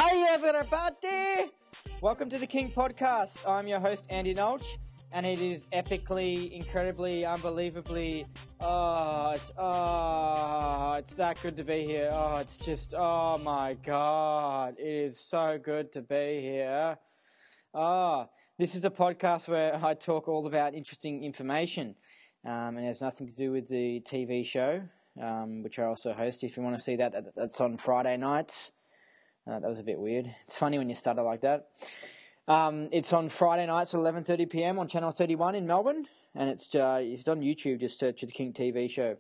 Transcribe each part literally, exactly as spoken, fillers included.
Hey everybody! Welcome to the King Podcast. I'm your host Andy Nolch, and it is epically, incredibly, unbelievably, oh, it's, oh, it's that good to be here. Oh, it's just, oh my God, it is so good to be here. Oh, this is a podcast where I talk all about interesting information, um, and it has nothing to do with the T V show, um, which I also host. If you want to see that, that's on Friday nights. Uh, that was a bit weird. It's funny when you stutter like that. Um, it's on Friday nights at eleven thirty p.m. on Channel thirty-one in Melbourne, and it's uh, it's on YouTube. Just search the King T V show.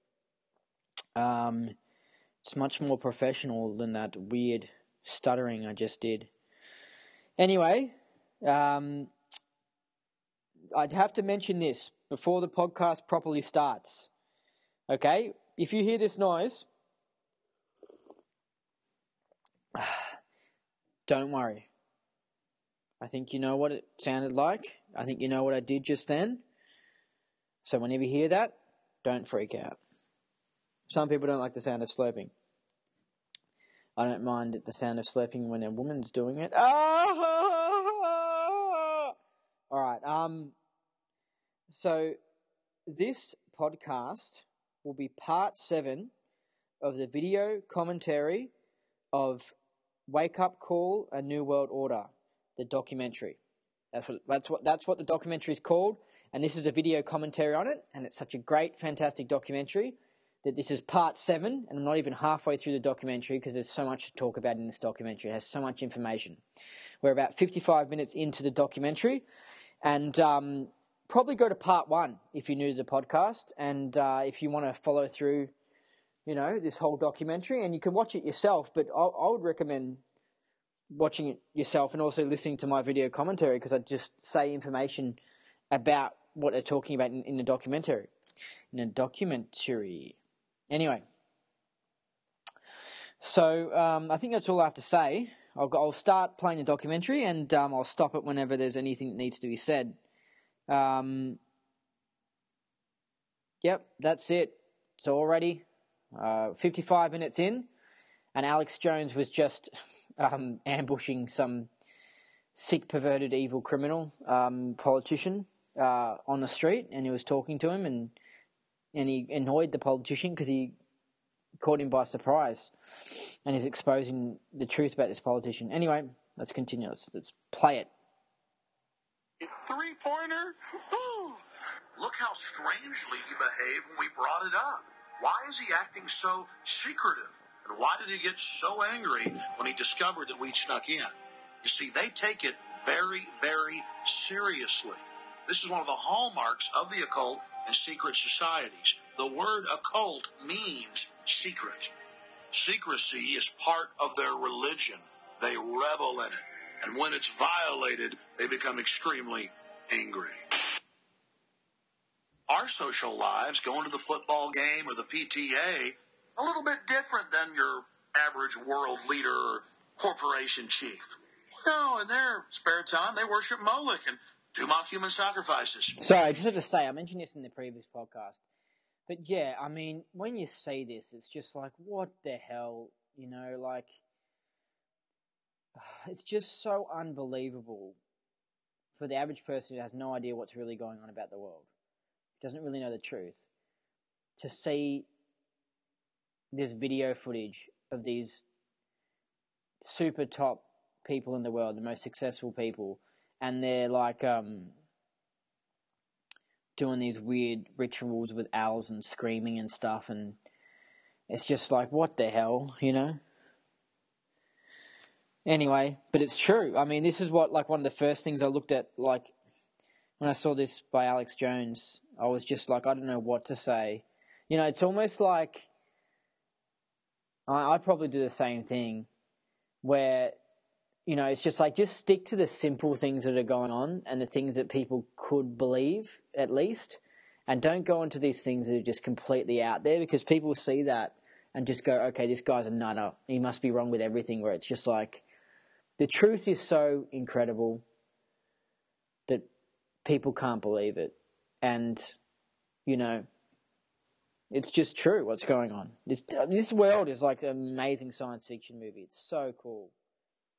Um, it's much more professional than that weird stuttering I just did. Anyway, um, I'd have to mention this before the podcast properly starts. Okay? If you hear this noise, don't worry. I think you know what it sounded like. I think you know what I did just then. So whenever you hear that, don't freak out. Some people don't like the sound of slurping. I don't mind the sound of slurping when a woman's doing it. Oh! All right. Um. So this podcast will be part seven of the video commentary of Wake Up Call: A New World Order, the documentary. That's what that's what that's what the documentary is called, and this is a video commentary on it, and it's such a great, fantastic documentary that this is part seven, and I'm not even halfway through the documentary because there's so much to talk about in this documentary. It has so much information. We're about fifty-five minutes into the documentary, and um, probably go to part one if you're new to the podcast, and uh, if you want to follow through, you know, this whole documentary, and you can watch it yourself, but I, I would recommend watching it yourself and also listening to my video commentary because I just say information about what they're talking about in, in the documentary. In a documentary. Anyway, so um, I think that's all I have to say. I'll, I'll start playing the documentary and um, I'll stop it whenever there's anything that needs to be said. Um, yep, that's it. So already uh, fifty-five minutes in, and Alex Jones was just um, ambushing some sick, perverted, evil criminal um, politician uh, on the street, and he was talking to him, and and he annoyed the politician because he caught him by surprise, and he's exposing the truth about this politician. Anyway, let's continue. Let's, let's play it. Three-pointer? Woo! Look how strangely he behaved when we brought it up. Why is he acting so secretive? And why did he get so angry when he discovered that we'd snuck in? You see, they take it very, very seriously. This is one of the hallmarks of the occult and secret societies. The word occult means secret. Secrecy is part of their religion. They revel in it. And when it's violated, they become extremely angry. Our social lives, going to the football game or the P T A, a little bit different than your average world leader or corporation chief. No, in their spare time, they worship Moloch and do mock human sacrifices. Sorry, I just have to say, I mentioned this in the previous podcast. But yeah, I mean, when you see this, it's just like, what the hell? You know, like, it's just so unbelievable for the average person who has no idea what's really going on about the world, doesn't really know the truth, to see this video footage of these super top people in the world, the most successful people, and they're like um, doing these weird rituals with owls and screaming and stuff, and it's just like, what the hell, you know? Anyway, but it's true. I mean, this is what, like, one of the first things I looked at, like, when I saw this by Alex Jones, I was just like, I don't know what to say. You know, it's almost like, I, I probably do the same thing, where, you know, it's just like, just stick to the simple things that are going on and the things that people could believe, at least, and don't go into these things that are just completely out there, because people see that and just go, okay, this guy's a nutter. He must be wrong with everything, where it's just like, the truth is so incredible that people can't believe it. And, you know, it's just true what's going on. This, this world is like an amazing science fiction movie. It's so cool.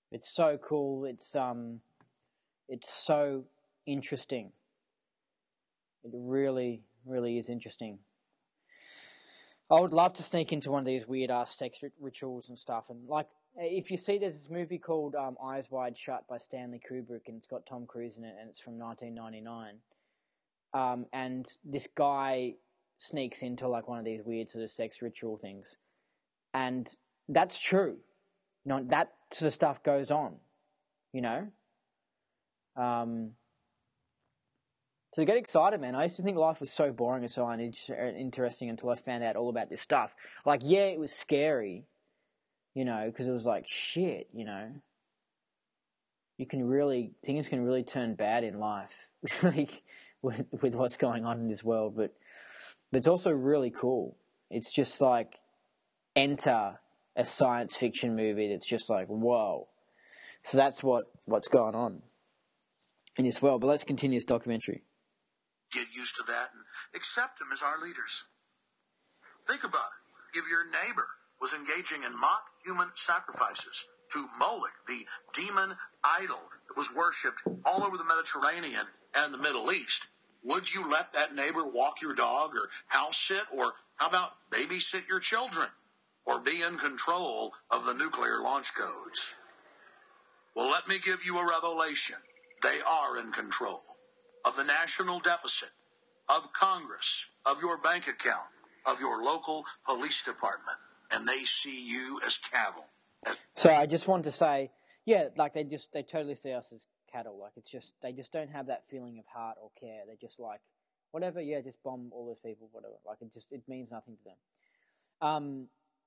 It's so cool. It's um, it's so interesting. It really, really is interesting. I would love to sneak into one of these weird ass sex rituals and stuff. And like, if you see, there's this movie called um, Eyes Wide Shut by Stanley Kubrick, and it's got Tom Cruise in it, and it's from nineteen ninety-nine. Um, and this guy sneaks into like one of these weird sort of sex ritual things, and that's true. You know, that sort of stuff goes on. You know. Um. So get excited, man. I used to think life was so boring and so uninteresting until I found out all about this stuff. Like, yeah, it was scary, you know, because it was like, shit, you know. You can really, things can really turn bad in life like, with, with what's going on in this world. But, but it's also really cool. It's just like, enter a science fiction movie that's just like, whoa. So that's what, what's going on in this world. But let's continue this documentary. Get used to that and accept them as our leaders. Think about it. If your neighbor was engaging in mock human sacrifices to Moloch, the demon idol that was worshipped all over the Mediterranean and the Middle East, would you let that neighbor walk your dog or house sit, or how about babysit your children, or be in control of the nuclear launch codes? Well, let me give you a revelation. They are in control of the national deficit, of Congress, of your bank account, of your local police department, and they see you as cattle. As- so I just want to say, yeah, like they just, they totally see us as cattle. Like it's just, they just don't have that feeling of heart or care. They're just like, whatever, yeah, just bomb all those people, whatever. Like it just, it means nothing to them. Um,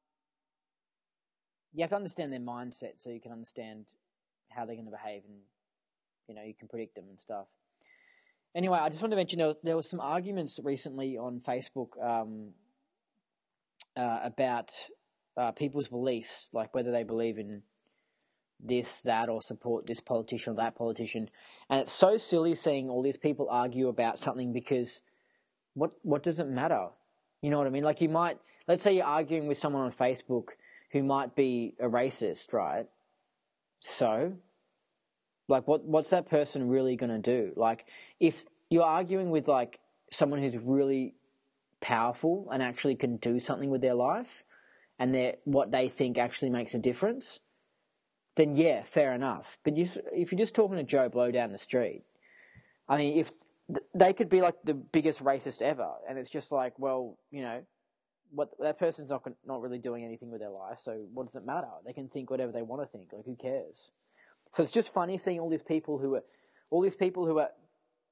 you have to understand their mindset so you can understand how they're going to behave, and, you know, you can predict them and stuff. Anyway, I just wanted to mention there, there were some arguments recently on Facebook um, uh, about uh, people's beliefs, like whether they believe in this, that, or support this politician or that politician. And it's so silly seeing all these people argue about something, because what what does it matter? You know what I mean? Like you might, let's say you're arguing with someone on Facebook who might be a racist, right? So... Like, what what's that person really going to do? Like, if you're arguing with, like, someone who's really powerful and actually can do something with their life, and they're, what they think actually makes a difference, then, yeah, fair enough. But you, if you're just talking to Joe Blow down the street, I mean, if th- they could be, like, the biggest racist ever, and it's just like, well, you know, what that person's not not really doing anything with their life, so what does it matter? They can think whatever they want to think. Like, who cares? So it's just funny seeing all these people who are, all these people who are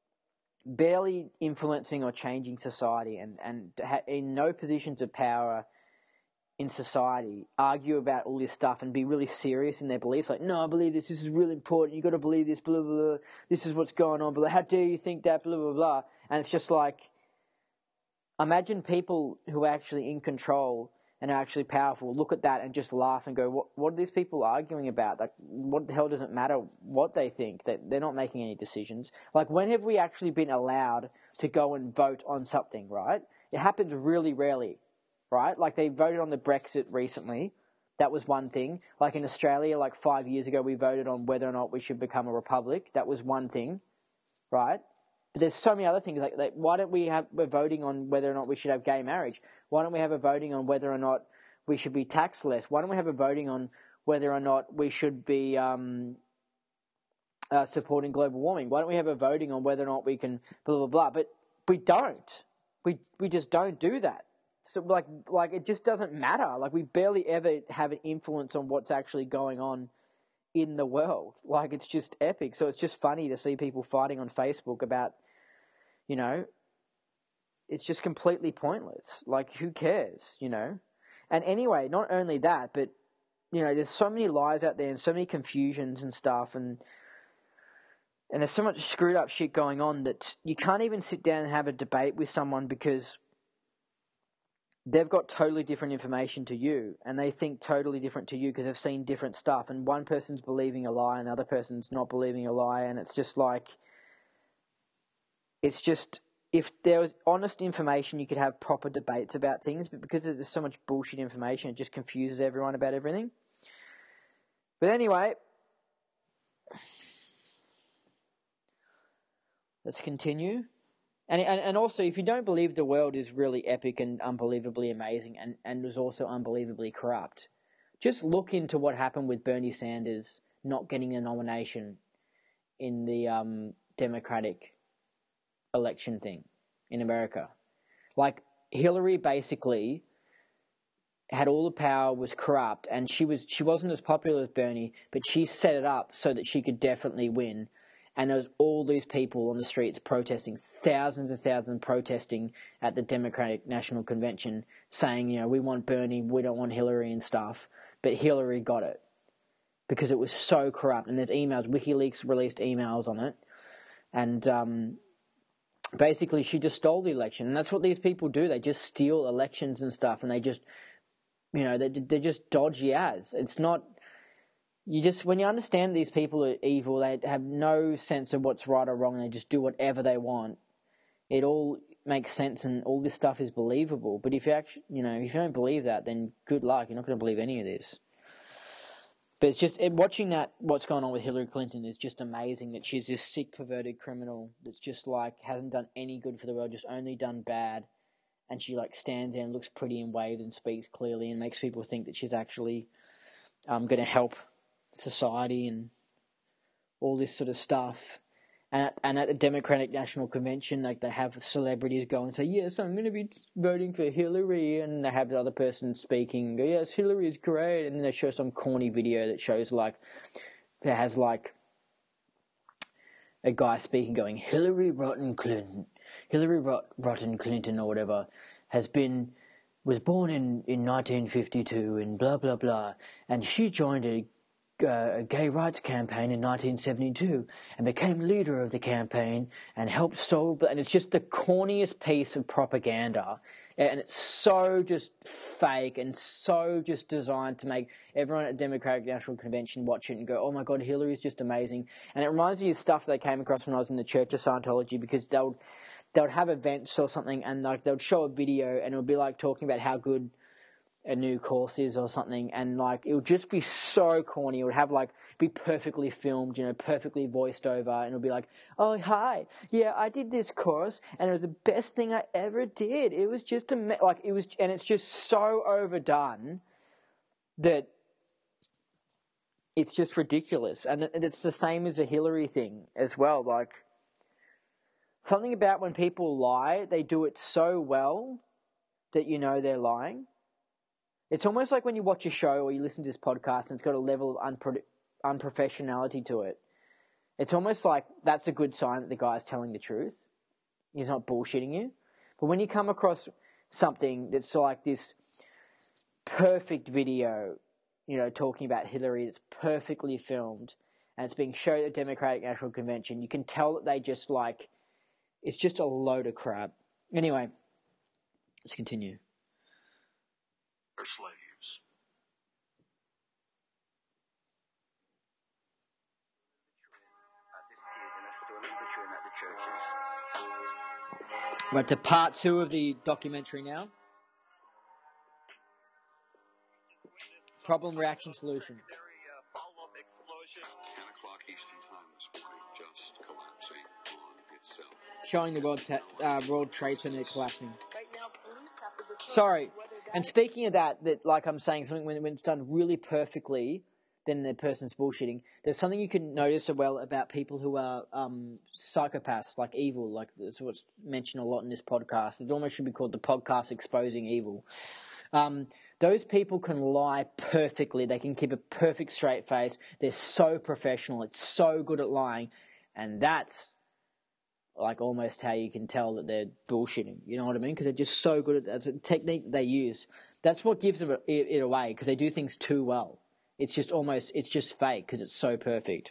barely influencing or changing society, and, and in no positions of power in society, argue about all this stuff and be really serious in their beliefs. Like, no, I believe this. This is really important. You've got to believe this. Blah, blah, blah. This is what's going on. But how dare you think that? Blah, blah, blah. And it's just like, imagine people who are actually in control and are actually powerful look at that and just laugh and go, what, what are these people arguing about? Like, what the hell does it matter what they think? That they're not making any decisions. Like, when have we actually been allowed to go and vote on something, right? It happens really rarely, right? Like, they voted on the Brexit recently. That was one thing. Like, in Australia, like five years ago, we voted on whether or not we should become a republic. That was one thing, right? But there's so many other things. Like, like, why don't we have, we're voting on whether or not we should have gay marriage? Why don't we have a voting on whether or not we should be taxed less? Why don't we have a voting on whether or not we should be um, uh, supporting global warming? Why don't we have a voting on whether or not we can blah, blah, blah? But we don't. We we just don't do that. So, like, like it just doesn't matter. Like, we barely ever have an influence on what's actually going on in the world. Like, it's just epic. So it's just funny to see people fighting on Facebook about, you know, it's just completely pointless. Like, who cares, you know? And anyway, not only that, but, you know, there's so many lies out there and so many confusions and stuff, and and there's so much screwed up shit going on that you can't even sit down and have a debate with someone, because they've got totally different information to you, and they think totally different to you because they've seen different stuff, and one person's believing a lie and the other person's not believing a lie, and it's just like, it's just, if there was honest information, you could have proper debates about things, but because there's so much bullshit information, it just confuses everyone about everything. But anyway, let's continue. And, and and also, if you don't believe the world is really epic and unbelievably amazing and, and was also unbelievably corrupt, just look into what happened with Bernie Sanders not getting a nomination in the um, Democratic election thing in America. Like, Hillary basically had all the power, was corrupt, and she was she wasn't as popular as Bernie, but she set it up so that she could definitely win. And there was all these people on the streets protesting, thousands and thousands protesting at the Democratic National Convention, saying, you know, we want Bernie, we don't want Hillary and stuff. But Hillary got it because it was so corrupt. And there's emails, WikiLeaks released emails on it. And um, basically she just stole the election. And that's what these people do. They just steal elections and stuff. And they just, you know, they, they're just dodgy as. It's not... You just, when you understand these people are evil, they have no sense of what's right or wrong, and they just do whatever they want. It all makes sense, and all this stuff is believable. But if you actually, you know, if you don't believe that, then good luck. You're not going to believe any of this. But it's just, it, watching that, what's going on with Hillary Clinton is just amazing, that she's this sick, perverted criminal that's just like, hasn't done any good for the world, just only done bad. And she like stands there and looks pretty and waves and speaks clearly and makes people think that she's actually um, going to help society and all this sort of stuff. And at, and at the Democratic National Convention, like, they have celebrities go and say, yes, I'm going to be voting for Hillary, and they have the other person speaking, go, yes, Hillary is great, and then they show some corny video that shows, like, that has, like, a guy speaking going, Hillary Rotten Clinton, Hillary Rot, Rotten Clinton or whatever, has been, was born in, in nineteen fifty-two and blah, blah, blah, and she joined a Uh, a gay rights campaign in nineteen seventy-two and became leader of the campaign and helped solve, and it's just the corniest piece of propaganda, and it's so just fake and so just designed to make everyone at the Democratic National Convention watch it and go, oh my God, Hillary's just amazing. And it reminds me of stuff that I came across when I was in the Church of Scientology, because they would, they would have events or something, and like they would show a video and it would be like talking about how good a new course is or something, and like it would just be so corny. It would have like be perfectly filmed, you know, perfectly voiced over, and it would be like, oh hi, yeah, I did this course and it was the best thing I ever did. It was just a like it was, and it's just so overdone that it's just ridiculous. And it's the same as the Hillary thing as well. Like, something about when people lie, they do it so well that you know they're lying. It's almost like when you watch a show or you listen to this podcast and it's got a level of unpro- unprofessionality to it. It's almost like that's a good sign that the guy's telling the truth. He's not bullshitting you. But when you come across something that's like this perfect video, you know, talking about Hillary, that's perfectly filmed, and it's being shown at the Democratic National Convention, you can tell that they just like, it's just a load of crap. Anyway, let's continue. Are slaves. We're to part two of the documentary now. Problem, reaction, solution. ten o'clock Eastern Time this morning, just collapsing on itself. Showing the World, ta- uh, World Trade Center collapsing. Sorry. And speaking of that, that like I'm saying, something when, when it's done really perfectly, then the person's bullshitting. There's something you can notice as well about people who are um, psychopaths, like evil, like that's what's mentioned a lot in this podcast. It almost should be called the podcast Exposing Evil. Um, those people can lie perfectly. They can keep a perfect straight face. They're so professional. It's so good at lying. And that's like almost how you can tell that they're bullshitting. You know what I mean? Because they're just so good at that. It's a technique that they use. That's what gives them it, it away, because they do things too well. It's just almost, it's just fake because it's so perfect.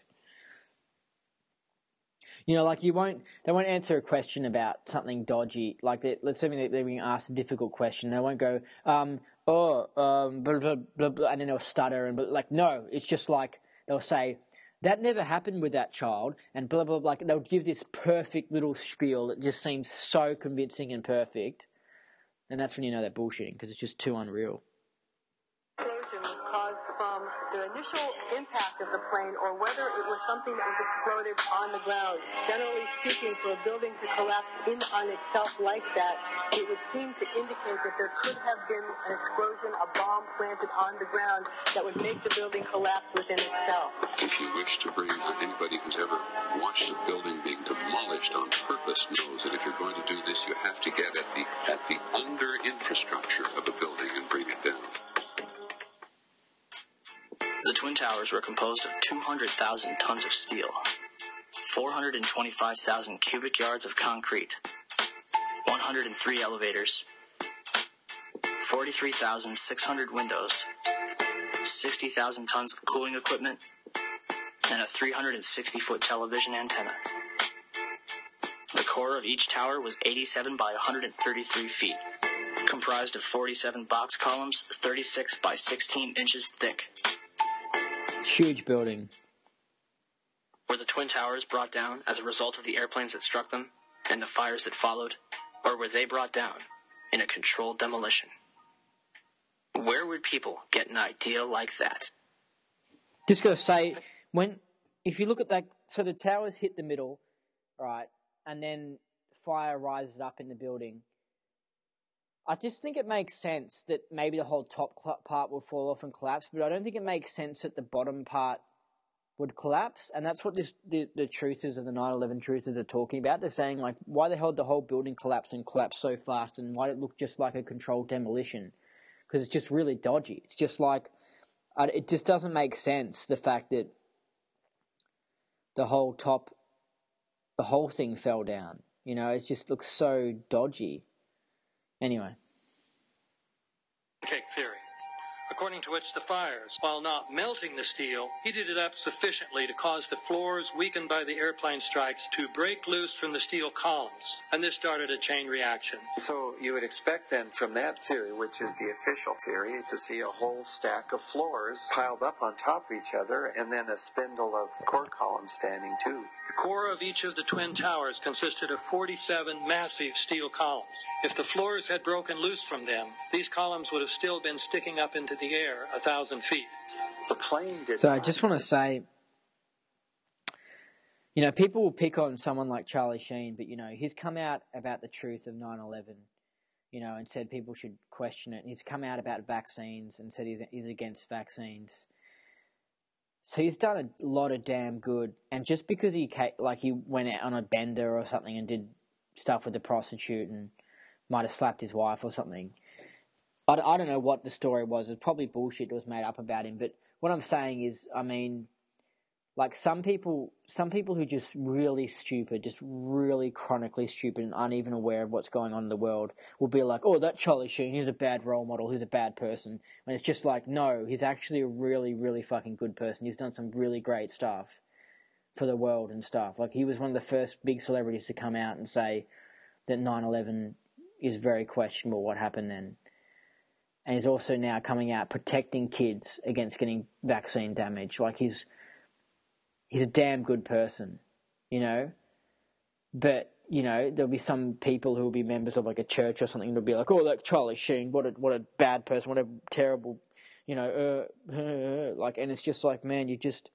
You know, like you won't, they won't answer a question about something dodgy. Like, they, let's say they're being asked a difficult question. They won't go, um, oh, um, blah, blah, blah, blah, and then they'll stutter. And like, no, it's just like, they'll say, that never happened with that child, and blah, blah, blah. Like, they'll give this perfect little spiel that just seems so convincing and perfect. And that's when you know they're bullshitting, because it's just too unreal. Explosion was caused from the initial impact of the plane or whether it was something that was exploded on the ground. Generally speaking, for a building to collapse in on itself like that, it would seem to indicate that there could have been an explosion, a bomb planted on the ground that would make the building collapse within itself. If you wish to bring uh, anybody who's ever watched a building being demolished on purpose knows that if you're going to do this, you have to get at the at the under infrastructure of a building and bring it down. The Twin Towers were composed of two hundred thousand tons of steel, four hundred twenty-five thousand cubic yards of concrete, one hundred three elevators, forty-three thousand six hundred windows, sixty thousand tons of cooling equipment, and a three hundred sixty foot television antenna. The core of each tower was eighty-seven by one hundred thirty-three feet, comprised of forty-seven box columns, thirty-six by sixteen inches thick. Huge building. Were the Twin Towers brought down as a result of the airplanes that struck them and the fires that followed, or were they brought down in a controlled demolition? Where would people get an idea like that? Just gotta say, when if you look at that, so the towers hit the middle, right, and then fire rises up in the building. I just think it makes sense that maybe the whole top part will fall off and collapse, but I don't think it makes sense that the bottom part would collapse, and that's what this the, the truthers of the nine eleven truthers are talking about. They're saying, like, why the hell did the whole building collapse and collapse so fast, and why did it look just like a controlled demolition? Because it's just really dodgy. It's just like, it just doesn't make sense, the fact that the whole top, the whole thing fell down. You know, it just looks so dodgy. Anyway. Cake theory, according to which the fires, while not melting the steel, heated it up sufficiently to cause the floors weakened by the airplane strikes to break loose from the steel columns, and this started a chain reaction. So you would expect then from that theory, which is the official theory, to see a whole stack of floors piled up on top of each other and then a spindle of core columns standing too. The core of each of the Twin Towers consisted of forty-seven massive steel columns. If the floors had broken loose from them, these columns would have still been sticking up into the air a thousand feet. The plane did So not. I just want to say, you know, people will pick on someone like Charlie Sheen, but, you know, he's come out about the truth of nine eleven, you know, and said people should question it. He's come out about vaccines and said he's, he's against vaccines. So he's done a lot of damn good, and just because he like he went out on a bender or something and did stuff with a prostitute and might have slapped his wife or something, I, I don't know what the story was. It was probably bullshit that was made up about him. But what I'm saying is, I mean, like some people, some people who are just really stupid, just really chronically stupid and aren't even aware of what's going on in the world will be like, oh, that Charlie Sheen, he's a bad role model, he's a bad person. And it's just like, no, he's actually a really, really fucking good person. He's done some really great stuff for the world and stuff. Like, he was one of the first big celebrities to come out and say that nine eleven is very questionable what happened then. And he's also now coming out protecting kids against getting vaccine damage. Like, he's... He's a damn good person, you know, but, you know, there'll be some people who will be members of, like, a church or something that'll be like, oh, that Charlie Sheen, what a what a bad person, what a terrible, you know, uh, uh, like, and it's just like, man, you just,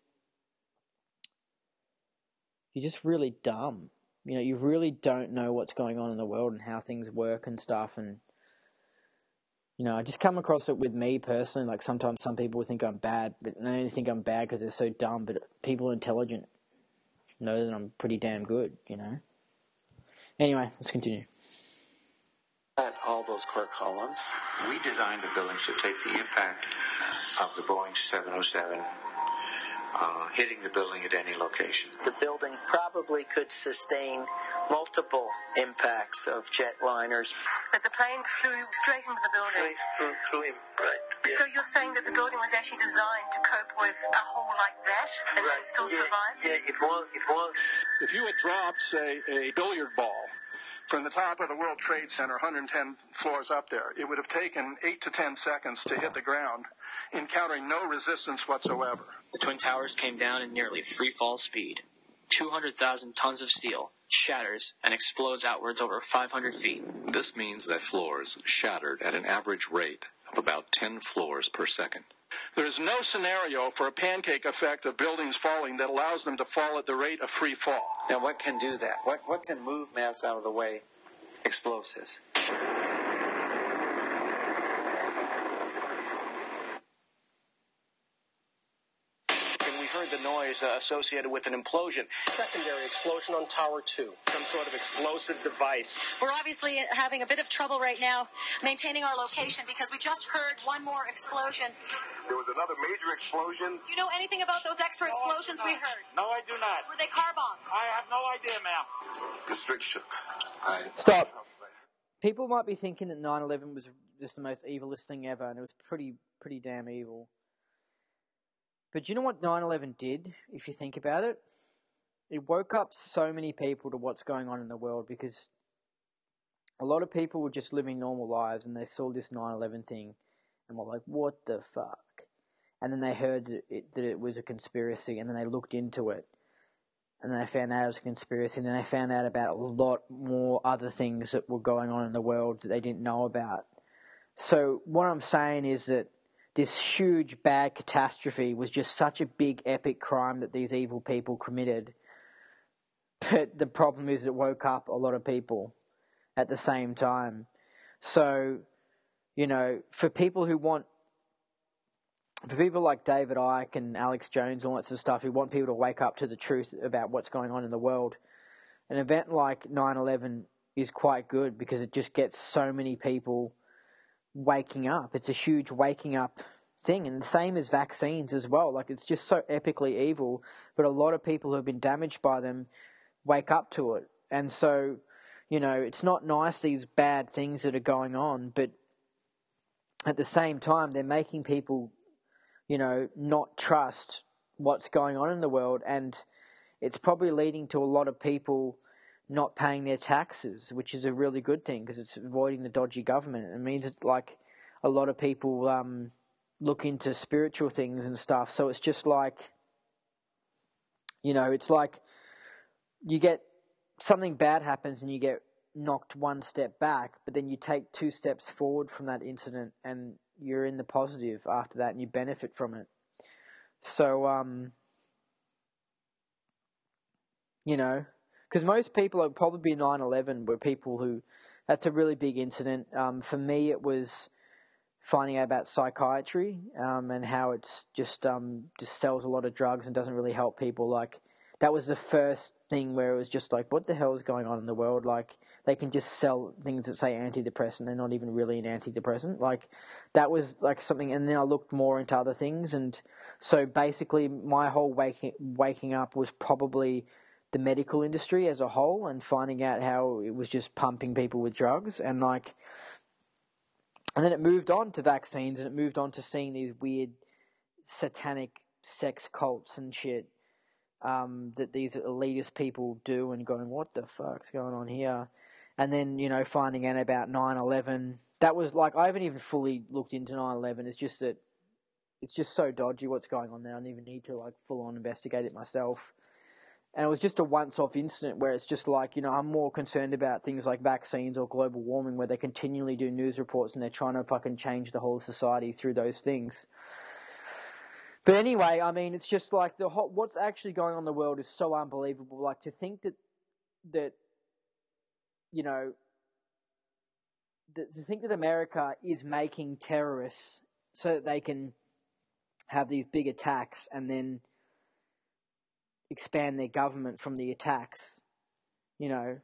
you're just really dumb. You know, you really don't know what's going on in the world and how things work and stuff, and, you know, I just come across it with me personally. Like, sometimes some people think I'm bad, but they only think I'm bad because they're so dumb. But people intelligent know that I'm pretty damn good, you know. Anyway, let's continue. At all those core columns. We designed the buildings to take the impact of the Boeing seven oh seven uh, hitting the building at any location. The building probably could sustain multiple impacts of jetliners. But the plane flew straight into the building. Through, through him, right. Yeah. So you're saying that the building was actually designed to cope with a hole like that and right. then still yeah, survive? Yeah, it was, it was. If you had dropped, say, a billiard ball from the top of the World Trade Center, one hundred ten floors up there, it would have taken eight to ten seconds to hit the ground, encountering no resistance whatsoever. The Twin Towers came down in nearly free fall speed. two hundred thousand tons of steel shatters and explodes outwards over five hundred feet. This means that floors shattered at an average rate of about ten floors per second. There is no scenario for a pancake effect of buildings falling that allows them to fall at the rate of free fall. Now, what can do that? What, what can move mass out of the way? Explosives. The noise uh, associated with an implosion. Secondary explosion on Tower two. Some sort of explosive device. We're obviously having a bit of trouble right now maintaining our location because we just heard one more explosion. There was another major explosion. Do you know anything about those extra explosions no, we heard? No, I do not. Were they car bombs? I have no idea, ma'am. The street shook. I... Stop. People might be thinking that nine eleven was just the most evilest thing ever, and it was pretty, pretty damn evil. But do you know what nine eleven did, if you think about it? It woke up so many people to what's going on in the world, because a lot of people were just living normal lives and they saw this nine eleven thing and were like, what the fuck? And then they heard that it, that it was a conspiracy, and then they looked into it and they found out it was a conspiracy, and then they found out about a lot more other things that were going on in the world that they didn't know about. So what I'm saying is that this huge bad catastrophe was just such a big epic crime that these evil people committed. But the problem is it woke up a lot of people at the same time. So, you know, for people who want, for people like David Icke and Alex Jones, all that sort of stuff, who want people to wake up to the truth about what's going on in the world, an event like nine eleven is quite good because it just gets so many people waking up. It's a huge waking up thing, and the same as vaccines as well. Like, it's just so epically evil, but a lot of people who have been damaged by them wake up to it. And so, you know, it's not nice, these bad things that are going on, but at the same time they're making people, you know, not trust what's going on in the world, and it's probably leading to a lot of people not paying their taxes, which is a really good thing because it's avoiding the dodgy government. It means that, like, a lot of people um, look into spiritual things and stuff. So it's just like, you know, it's like you get something bad happens and you get knocked one step back, but then you take two steps forward from that incident and you're in the positive after that and you benefit from it. So, um, you know, because most people, would probably be nine eleven, were people who, that's a really big incident. Um, for me, it was finding out about psychiatry um, and how it's just um, just sells a lot of drugs and doesn't really help people. Like, that was the first thing where it was just like, what the hell is going on in the world? Like, they can just sell things that say antidepressant. They're not even really an antidepressant. Like, that was like something. And then I looked more into other things. And so basically my whole waking, waking up was probably the medical industry as a whole, and finding out how it was just pumping people with drugs, and like, and then it moved on to vaccines, and it moved on to seeing these weird satanic sex cults and shit um, that these elitist people do, and going, what the fuck's going on here? And then, you know, finding out about nine eleven. That was like, I haven't even fully looked into nine eleven. It's just that it's just so dodgy what's going on there. I don't even need to like full on investigate it myself. And it was just a once-off incident where it's just like, you know, I'm more concerned about things like vaccines or global warming, where they continually do news reports and they're trying to fucking change the whole society through those things. But anyway, I mean, it's just like the whole, what's actually going on in the world is so unbelievable. Like, to think that, that you know, that, to think that America is making terrorists so that they can have these big attacks and then expand their government from the attacks, you know.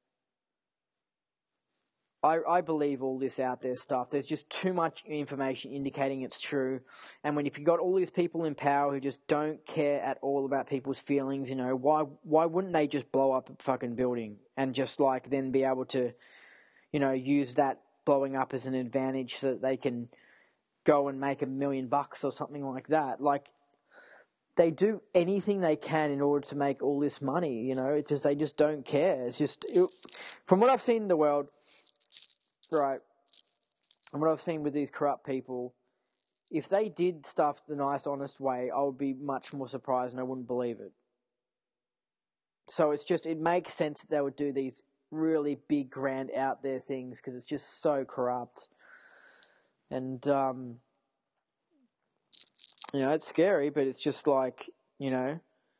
I, I believe all this out there stuff. There's just too much information indicating it's true. And when if you've got all these people in power who just don't care at all about people's feelings, you know, why why wouldn't they just blow up a fucking building and just like then be able to, you know, use that blowing up as an advantage so that they can go and make a million bucks or something like that? Like, they do anything they can in order to make all this money, you know. It's just, they just don't care. It's just, it, from what I've seen in the world, right, and what I've seen with these corrupt people, if they did stuff the nice, honest way, I would be much more surprised and I wouldn't believe it. So it's just, it makes sense that they would do these really big, grand, out there things because it's just so corrupt. And, um... You know, it's scary, but it's just like, you know,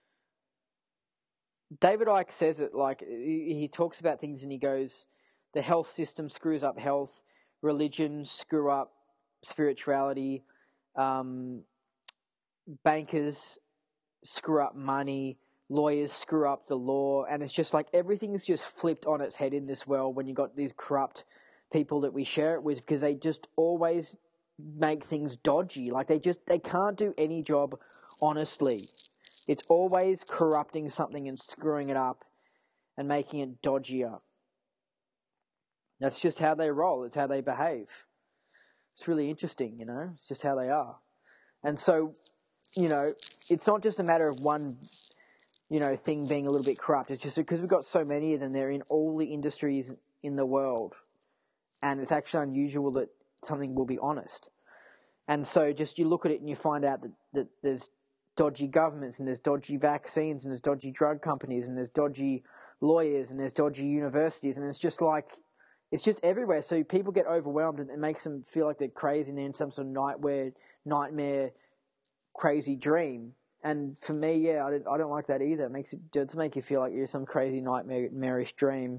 David Icke says it, like, he, he talks about things and he goes, the health system screws up health, religions screw up spirituality, um, bankers screw up money, lawyers screw up the law, and it's just like everything's just flipped on its head in this world when you've got these corrupt people that we share it with, because they just always make things dodgy. Like they just, they can't do any job honestly. It's always corrupting something and screwing it up and making it dodgier. That's just how they roll. It's how they behave. It's really interesting, you know. It's just how they are. And so, you know, it's not just a matter of one, you know, thing being a little bit corrupt. It's just because we've got so many of them, they're in all the industries in the world. And it's actually unusual that something will be honest. And so just you look at it and you find out that, that there's dodgy governments and there's dodgy vaccines and there's dodgy drug companies and there's dodgy lawyers and there's dodgy universities, and it's just like, it's just everywhere. So people get overwhelmed and it makes them feel like they're crazy and they're in some sort of nightmare, nightmare, crazy dream. And for me, yeah, I don't, I don't like that either. It makes it does make you feel like you're in some crazy nightmarish dream.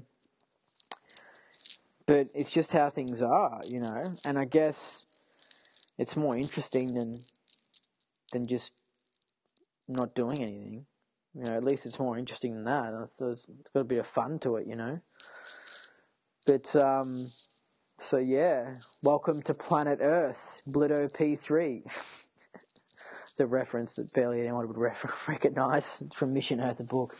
But it's just how things are, you know. And I guess it's more interesting than than just not doing anything. You know, at least it's more interesting than that. So it's, it's got a bit of fun to it, you know. But, um, so yeah, welcome to planet Earth, Blitto P three. It's a reference that barely anyone would ref- recognise from Mission Earth, the book.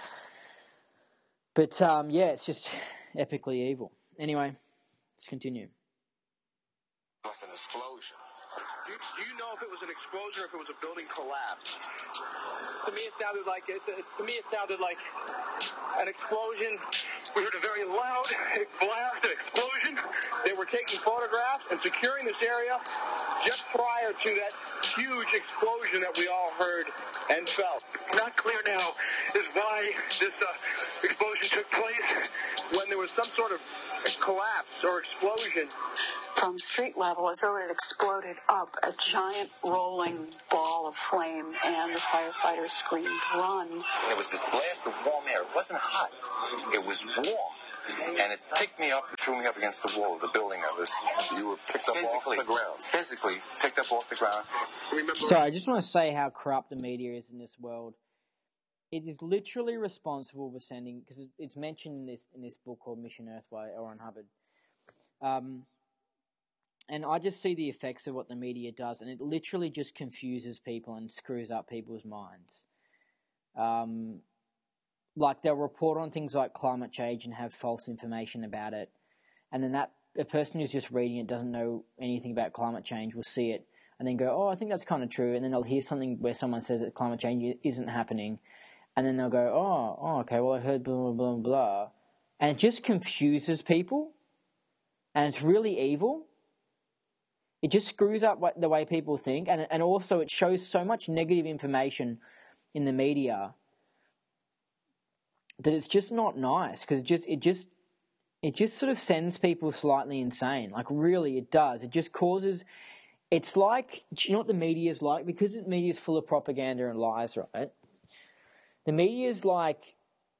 But, um, yeah, it's just epically evil. Anyway, let's continue. Like an explosion. Do you, do you know if it was an explosion or if it was a building collapse? To me, it sounded like it. To me, it sounded like an explosion. We heard a very loud blast, an explosion. They were taking photographs and securing this area just prior to that huge explosion that we all heard and felt. Not clear now is why this uh, explosion took place when there was some sort of collapse or explosion. From street level, as though it had exploded up, a giant rolling ball of flame, and the firefighters screamed, "Run!" It was this blast of warm air. It wasn't hot. It was warm. And it picked me up, threw me up against the wall of the building. I was, you were picked up off the ground. Physically picked up off the ground. Remember- so I just want to say how corrupt the media is in this world. It is literally responsible for sending, because it's mentioned in this in this book called Mission Earth by L. Ron Hubbard. Um, and I just see the effects of what the media does, and it literally just confuses people and screws up people's minds. Um, like they'll report on things like climate change and have false information about it, and then that a person who's just reading it doesn't know anything about climate change will see it and then go, "Oh, I think that's kind of true," and then they'll hear something where someone says that climate change isn't happening. And then they'll go, oh, oh, okay, well, I heard blah, blah, blah, blah. And it just confuses people. And it's really evil. It just screws up what, the way people think. And, and also it shows so much negative information in the media that it's just not nice. Because it just, it, just, it just sort of sends people slightly insane. Like, really, it does. It just causes... It's like... Do you know what the media is like? Because the media is full of propaganda and lies, right? The media is like,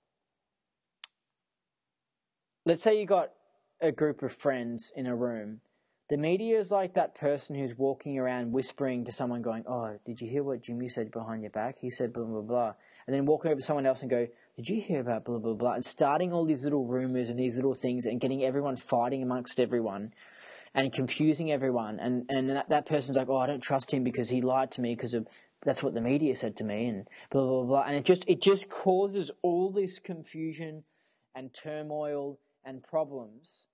let's say you got a group of friends in a room. The media is like that person who's walking around whispering to someone going, "Oh, did you hear what Jimmy said behind your back? He said blah, blah, blah." And then walking over to someone else and go, "Did you hear about blah, blah, blah?" And starting all these little rumors and these little things and getting everyone fighting amongst everyone and confusing everyone. And, and that, that person's like, "Oh, I don't trust him because he lied to me because of... that's what the media said to me," and blah, blah, blah. And it just it just causes all this confusion and turmoil and problems.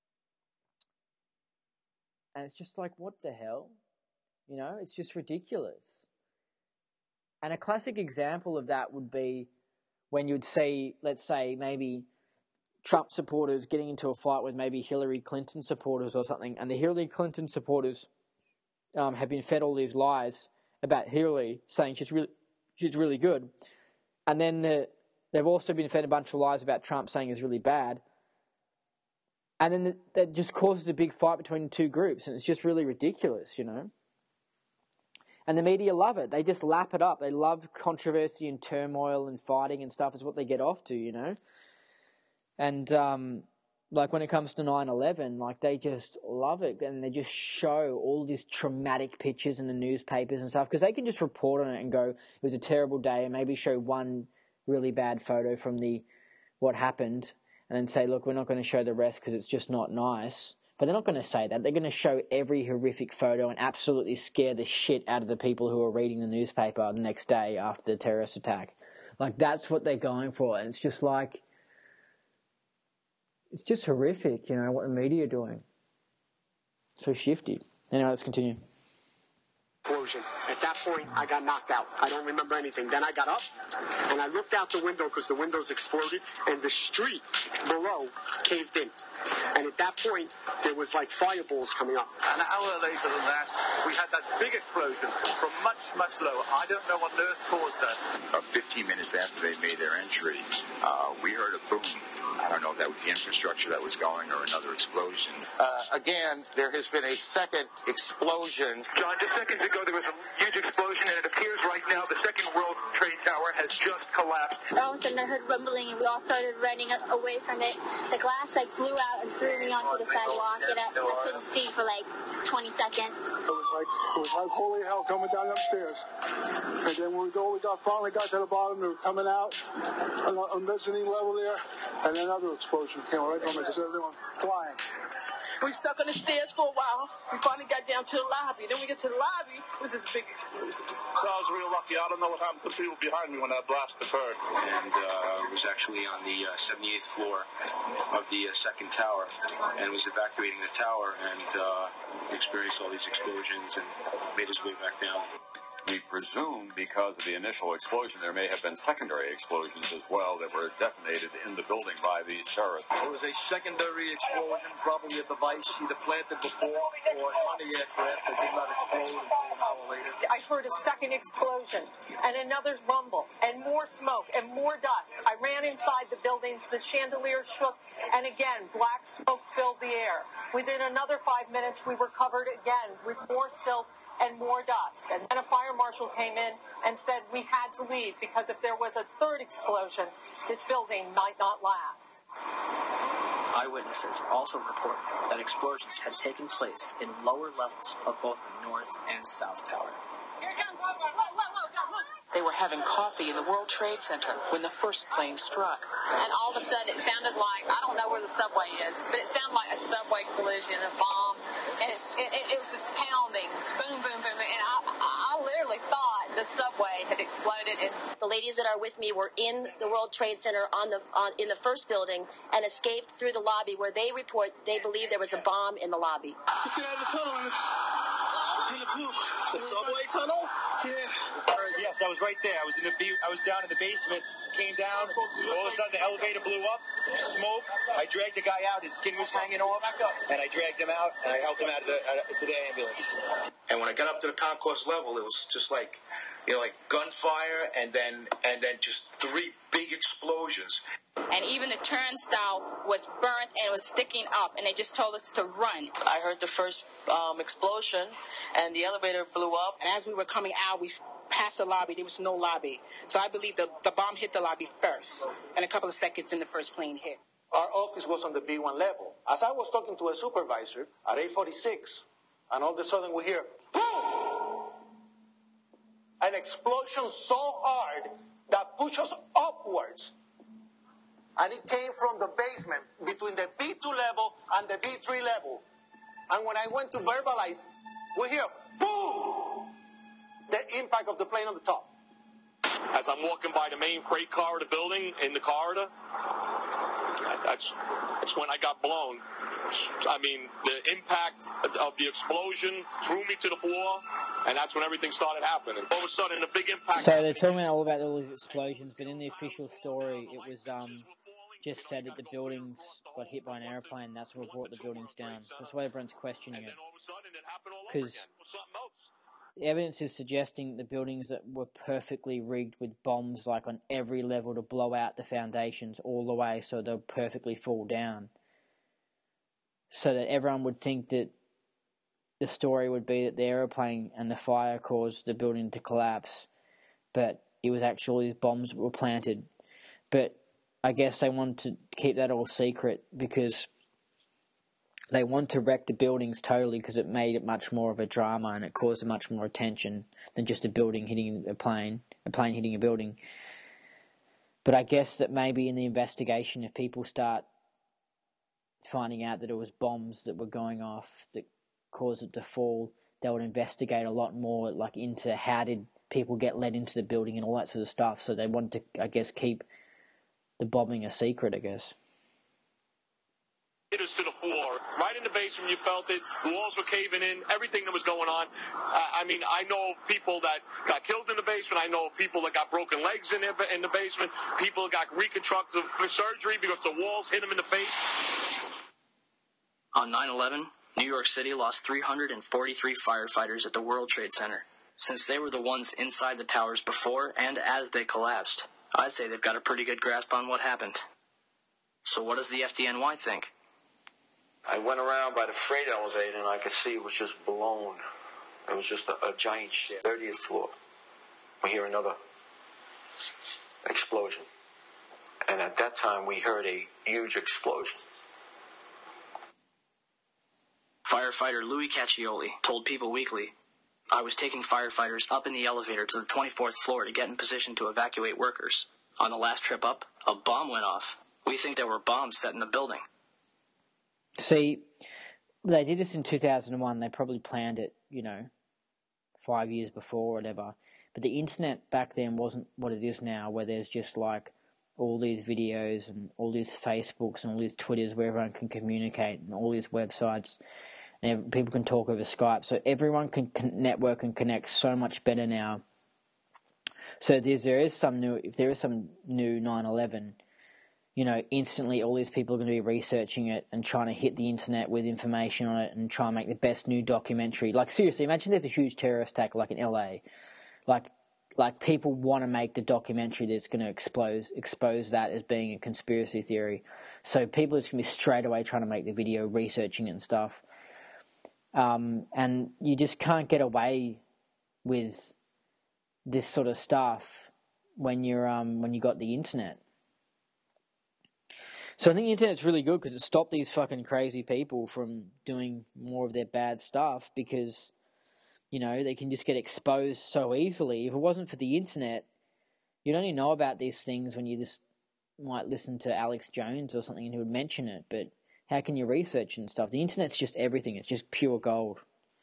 And it's just like, what the hell? You know, it's just ridiculous. And a classic example of that would be when you'd see, let's say, maybe Trump supporters getting into a fight with maybe Hillary Clinton supporters or something, and the Hillary Clinton supporters um, have been fed all these lies about Hillary, saying she's really, she's really good, and then the, they've also been fed a bunch of lies about Trump, saying he's really bad, and then the, that just causes a big fight between the two groups, and it's just really ridiculous, you know. And the media love it. They just lap it up. They love controversy and turmoil and fighting and stuff is what they get off to, you know. And, um, like, when it comes to nine eleven, like, they just love it. And they just show all these traumatic pictures in the newspapers and stuff because they can just report on it and go, it was a terrible day, and maybe show one really bad photo from the what happened and then say, look, we're not going to show the rest because it's just not nice. But they're not going to say that. They're going to show every horrific photo and absolutely scare the shit out of the people who are reading the newspaper the next day after the terrorist attack. Like, that's what they're going for. And it's just like, it's just horrific, you know, what the media are doing. So shifty. Anyway, let's continue. Explosion. At that point, I got knocked out. I don't remember anything. Then I got up, and I looked out the window because the windows exploded, and the street below caved in. And at that point, there was like fireballs coming up. An hour later than that, we had that big explosion from much, much lower. I don't know what on earth caused that. About fifteen minutes after they made their entry, uh, we heard a boom. I don't know if that was the infrastructure that was going or another explosion. Uh, again, there has been a second explosion. John, just seconds ago there was a huge explosion, and it appears right now the second World Trade Tower has just collapsed. All of a sudden I heard rumbling, and we all started running away from it. The glass like blew out and threw me onto the sidewalk, and I, I couldn't see for like twenty seconds. It was like it was like holy hell coming down upstairs. And then when we go, we got finally got to the bottom. We were coming out on the mezzanine level there, and then another explosion came right from it. Just everyone flying. We stuck on the stairs for a while. We finally got down to the lobby. Then we get to the lobby, it was this big explosion. So I was real lucky. I don't know what happened to the people behind me when that blast occurred. And uh, was actually on the uh, seventy-eighth floor of the uh, second tower and was evacuating the tower and uh, experienced all these explosions and made his way back down. We presume because of the initial explosion, there may have been secondary explosions as well that were detonated in the building by these terrorists. It was a secondary explosion, probably a device either planted before or on the aircraft that did not explode until an hour later. I heard a second explosion and another rumble and more smoke and more dust. I ran inside the buildings, the chandelier shook, and again, black smoke filled the air. Within another five minutes, we were covered again with more silt and more dust. And then a fire marshal came in and said we had to leave because if there was a third explosion, this building might not last. Eyewitnesses also report that explosions had taken place in lower levels of both the North and South Tower. They were having coffee in the World Trade Center when the first plane struck. And all of a sudden it sounded like, I don't know where the subway is, but it sounded like a subway collision, a bomb. And it, it, it was just pounding, boom, boom, boom. And I, I literally thought the subway had exploded. And the ladies that are with me were in the World Trade Center on the on, in the first building and escaped through the lobby where they report they believe there was a bomb in the lobby. Just get out of the tunnel. In the blue. The subway tunnel? Yeah. Yes, I was right there. I was in the I was down in the basement. Came down. All of a sudden, the elevator blew up. Smoke. I dragged the guy out. His skin was hanging off, and I dragged him out and I helped him out of the uh, to the ambulance. And when I got up to the concourse level, it was just like, you know, like gunfire, and then and then just three big explosions. And even the turnstile was burnt and it was sticking up, and they just told us to run. I heard the first um, explosion, and the elevator blew up. And as we were coming out, we passed the lobby. There was no lobby. So I believe the, the bomb hit the lobby first, and a couple of seconds in the first plane hit. Our office was on the B one level. As I was talking to a supervisor at eight forty-six, and all of a sudden we hear, boom! An explosion so hard that pushed us upwards. And it came from the basement between the B two level and the B three level. And when I went to verbalize, we hear, boom! The impact of the plane on the top. As I'm walking by the main freight car of the building, in the corridor, that's, that's when I got blown. I mean, the impact of the explosion threw me to the floor, and that's when everything started happening. All of a sudden, a big impact. So they're talking all about all these explosions, but in the official story, it was um, just said that the buildings got hit by an airplane. That's what brought the buildings down. So that's why everyone's questioning it. Because the evidence is suggesting the buildings that were perfectly rigged with bombs, like on every level, to blow out the foundations all the way, so they'll perfectly fall down. So that everyone would think that the story would be that the aeroplane and the fire caused the building to collapse, but it was actually bombs that were planted. But I guess they wanted to keep that all secret because they want to wreck the buildings totally because it made it much more of a drama and it caused much more attention than just a building hitting a plane, a plane hitting a building. But I guess that maybe in the investigation, if people start finding out that it was bombs that were going off that caused it to fall, they would investigate a lot more, like into how did people get let into the building and all that sort of stuff. So they wanted to, I guess, keep the bombing a secret, I guess. Hit us to the floor. Right in the basement, you felt it. The walls were caving in. Everything that was going on. Uh, I mean, I know people that got killed in the basement. I know people that got broken legs in, the, in the basement. People that got reconstructive surgery because the walls hit them in the face. On nine eleven, New York City lost three hundred forty-three firefighters at the World Trade Center. Since they were the ones inside the towers before and as they collapsed, I'd say they've got a pretty good grasp on what happened. So what does the F D N Y think? I went around by the freight elevator and I could see it was just blown. It was just a, a giant shit. thirtieth floor. We hear another explosion. And at that time we heard a huge explosion. Firefighter Louis Caccioli told People Weekly, I was taking firefighters up in the elevator to the twenty-fourth floor to get in position to evacuate workers. On the last trip up, a bomb went off. We think there were bombs set in the building. See, they did this in two thousand one. They probably planned it, you know, five years before or whatever. But the internet back then wasn't what it is now, where there's just like all these videos and all these Facebooks and all these Twitters where everyone can communicate and all these websites and people can talk over Skype. So everyone can network and connect so much better now. So there's, there is some new, if there is some new nine eleven, you know, instantly all these people are going to be researching it and trying to hit the internet with information on it and try and make the best new documentary. Like, seriously, imagine there's a huge terrorist attack like in L A. Like, like people want to make the documentary that's going to expose, expose that as being a conspiracy theory. So people are just going to be straight away trying to make the video, researching it and stuff. Um, and you just can't get away with this sort of stuff when you're um, when you got the internet. So I think the internet's really good because it stopped these fucking crazy people from doing more of their bad stuff because, you know, they can just get exposed so easily. If it wasn't for the internet, you'd only know about these things when you just might listen to Alex Jones or something and he would mention it. But how can you research and stuff? The internet's just everything. It's just pure gold.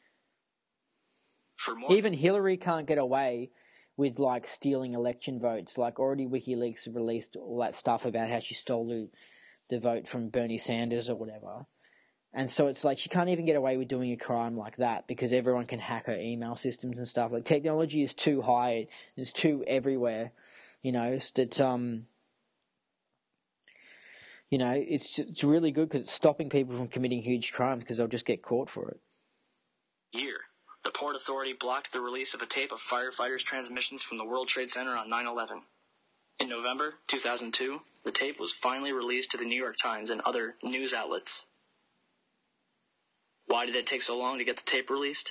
For more- Even Hillary can't get away with, like, stealing election votes. Like, already WikiLeaks have released all that stuff about how she stole the... the vote from Bernie Sanders or whatever. And so it's like she can't even get away with doing a crime like that because everyone can hack her email systems and stuff. Like, technology is too high. It's too everywhere. You know, it's that, um, you know, it's, it's really good because it's stopping people from committing huge crimes because they'll just get caught for it. Year. The Port Authority blocked the release of a tape of firefighters' transmissions from the World Trade Center on nine eleven. In November two thousand two, the tape was finally released to the New York Times and other news outlets. Why did it take so long to get the tape released?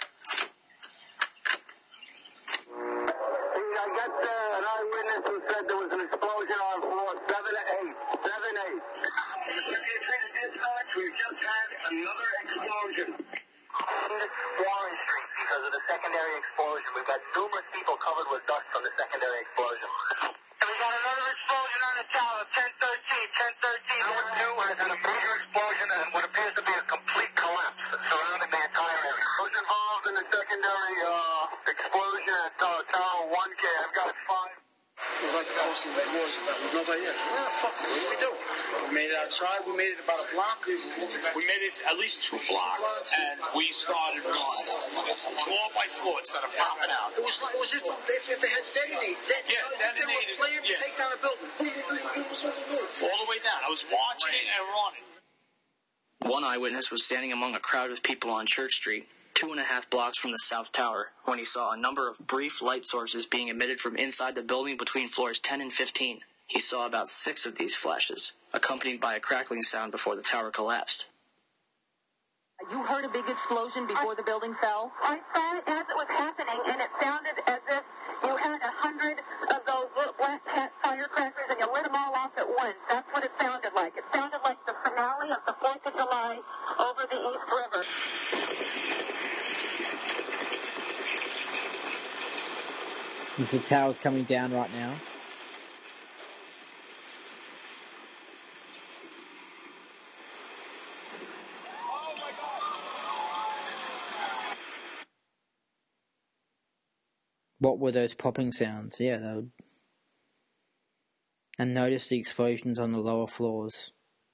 I got uh, an eyewitness who said there was an explosion on floor seven eight. seven eight. We've just had another explosion. On Warren Street because of the secondary explosion. We've got numerous people covered with dust from the secondary explosion. And we got another explosion on the tower, ten thirteen, ten thirteen. That was new, and it's a major explosion and what appears to be a complete collapse surrounding the entire area. Who's involved in the secondary uh, explosion at uh, Tower one K? I've got five. It was like posting that was, that was nobody there. Yeah, fuck it, what did we do? We made it outside, we made it about a block. We made it at least two blocks, and we started running. Floor by floor, it started popping out. It was like, it was if, if, if they had detonated. That, yeah, detonated. They were playing yeah. to take down a building. All the way down. I was watching it and running. One eyewitness was standing among a crowd of people on Church Street, two and a half blocks from the South Tower, when he saw a number of brief light sources being emitted from inside the building between floors ten and fifteen. He saw about six of these flashes, accompanied by a crackling sound before the tower collapsed. I You heard a big explosion before I, the building fell? I saw it as it was happening, and it sounded as if you had a hundred of those little black cat firecrackers and you lit them all off at once. That's what it sounded like. It sounded like the finale of the fourth of July over the East River. Is the towers coming down right now? What were those popping sounds? Yeah, they would... And notice the explosions on the lower floors.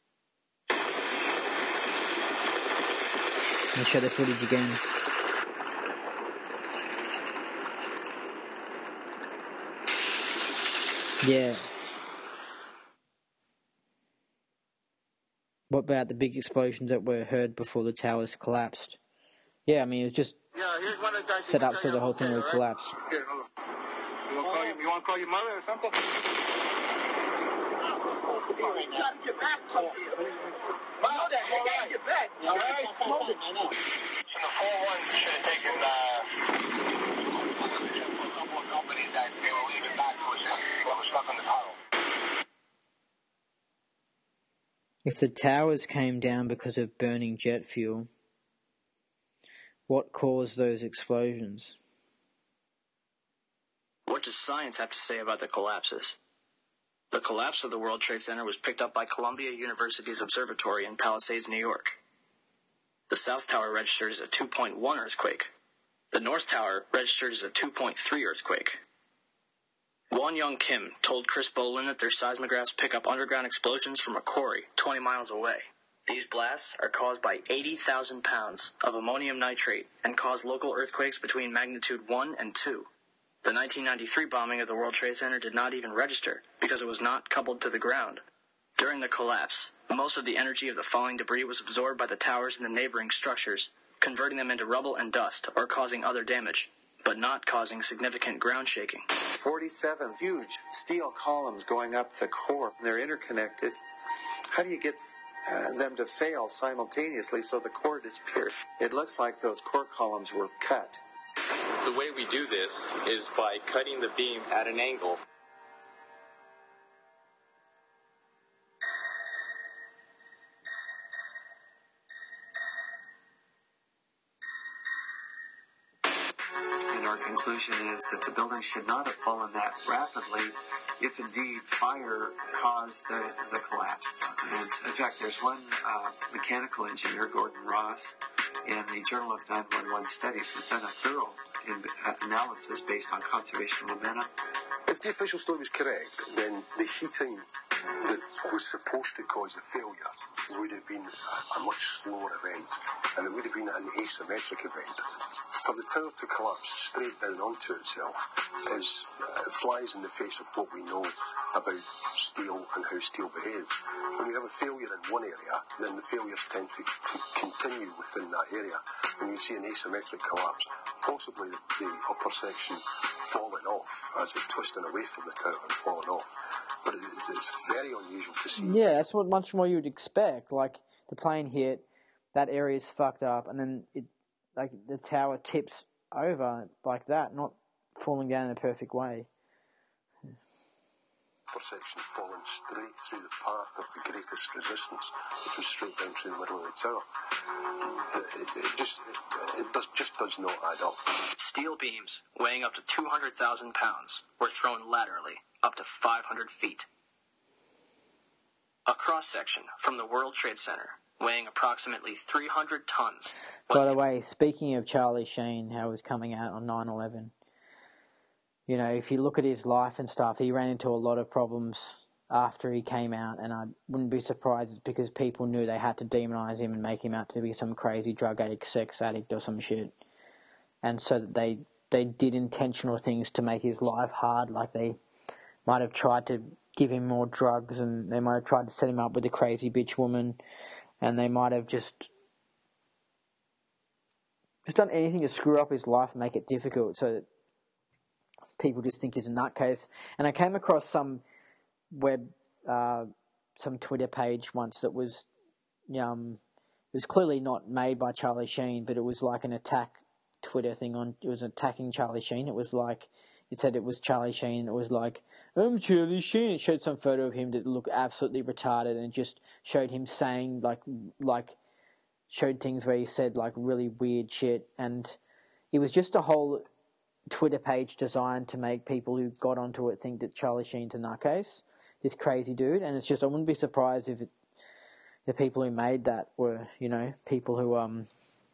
Let me show the footage again. Yeah. What about the big explosions that were heard before the towers collapsed? Yeah, I mean, it was just yeah, here's one of the guys set up so the whole thing would collapse. Here, hold on. You want to call, you want to call your mother or something? You gotta get back from here. Wow, that you gotta get back. All right, hold it. So the four one should have taken uh, a couple of companies that they were leaving back to us that were stuck in the tunnel. If the towers came down because of burning jet fuel, what caused those explosions? What does science have to say about the collapses? The collapse of the World Trade Center was picked up by Columbia University's observatory in Palisades, New York. The South Tower registered as a two point one earthquake. The North Tower registered as a two point three earthquake. Won Young Kim told Chris Bolin that their seismographs pick up underground explosions from a quarry twenty miles away. These blasts are caused by eighty thousand pounds of ammonium nitrate and cause local earthquakes between magnitude one and two. The nineteen ninety-three bombing of the World Trade Center did not even register because it was not coupled to the ground. During the collapse, most of the energy of the falling debris was absorbed by the towers and the neighboring structures, converting them into rubble and dust or causing other damage, but not causing significant ground shaking. forty-seven huge steel columns going up the core. They're interconnected. How do you get uh, them to fail simultaneously so the core disappears? It looks like those core columns were cut. The way we do this is by cutting the beam at an angle. And our conclusion is that the building should not have fallen that rapidly if indeed fire caused the, the collapse. And in fact, there's one uh, mechanical engineer, Gordon Ross, in the Journal of nine one one Studies, who's done a thorough in, uh, analysis based on conservation momentum. If the official story was correct, then the heating that was supposed to cause the failure would have been a much slower event, and it would have been an asymmetric event. For the tower to collapse straight down onto itself is uh, flies in the face of what we know about steel and how steel behaves. When we have a failure in one area, then the failures tend to, to continue within that area, and you see an asymmetric collapse, possibly the, the upper section falling off as it twisting away from the tower and falling off. But it, it's very unusual to see. Yeah, that's what much more you'd expect. Like, the plane hit, that area's fucked up, and then it, like, the tower tips over like that, not falling down in a perfect way. Section falling straight through the path of the greatest resistance, which was straight down through the middle of the tower. It, it, it just it, it does, just does not add up. Steel beams weighing up to two hundred thousand pounds were thrown laterally up to five hundred feet. A cross-section from the World Trade Center weighing approximately three hundred tons. By the way, speaking of Charlie Sheen, how he was coming out on nine eleven, you know, if you look at his life and stuff, he ran into a lot of problems after he came out, and I wouldn't be surprised because people knew they had to demonize him and make him out to be some crazy drug addict, sex addict or some shit. And so they they did intentional things to make his life hard, like they might have tried to give him more drugs, and they might have tried to set him up with a crazy bitch woman, and they might have just just done anything to screw up his life and make it difficult so that people just think he's a nutcase. And I came across some web, uh, some Twitter page once that was um, was clearly not made by Charlie Sheen, but it was like an attack Twitter thing on. It was attacking Charlie Sheen. It was like it said it was Charlie Sheen. It was like I'm Charlie Sheen. It showed some photo of him that looked absolutely retarded, and just showed him saying like like showed things where he said like really weird shit, and it was just a whole Twitter page designed to make people who got onto it think that Charlie Sheen's a nutcase, this crazy dude. And it's just, I wouldn't be surprised if it, the people who made that were, you know, people who, um,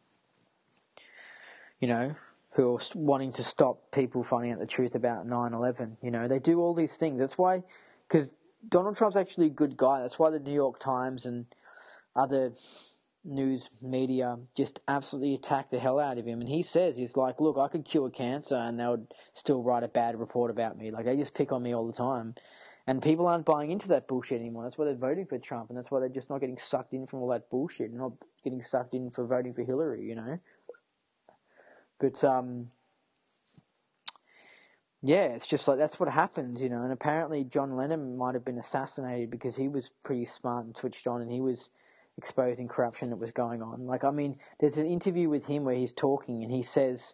you know, who are wanting to stop people finding out the truth about nine eleven. You know, they do all these things. That's why, because Donald Trump's actually a good guy. That's why the New York Times and other news media just absolutely attack the hell out of him. And he says, he's like, look, I could cure cancer and they would still write a bad report about me. Like, they just pick on me all the time. And people aren't buying into that bullshit anymore. That's why they're voting for Trump, and that's why they're just not getting sucked in from all that bullshit, not getting sucked in for voting for Hillary, you know? But, um... yeah, it's just like, that's what happens, you know? And apparently John Lennon might have been assassinated because he was pretty smart and switched on, and he was exposing corruption that was going on. Like, I mean, there's an interview with him where he's talking and he says,